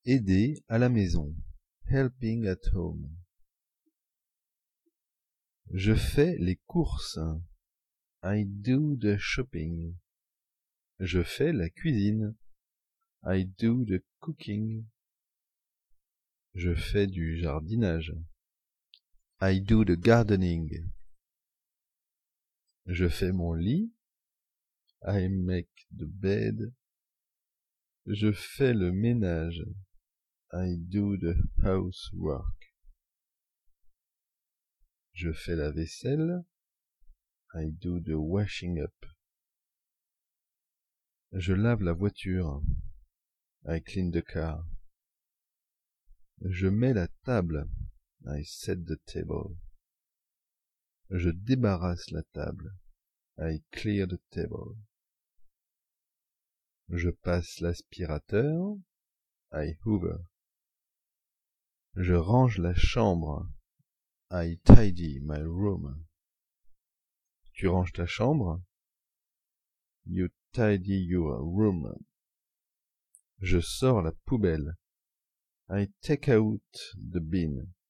Aider à la maison. Helping at home. Je fais les courses. I do the shopping. Je fais la cuisine. I do the cooking. Je fais du jardinage. I do the gardening. Je fais mon lit. I make the bed. Je fais le ménage. I do the housework. Je fais la vaisselle. I do the washing up. Je lave la voiture. I clean the car. Je mets la table. I set the table. Je débarrasse la table. I clear the table. Je passe l'aspirateur. I hoover. Je range la chambre. I tidy my room. Tu ranges ta chambre? You tidy your room. Je sors la poubelle. I take out the bin.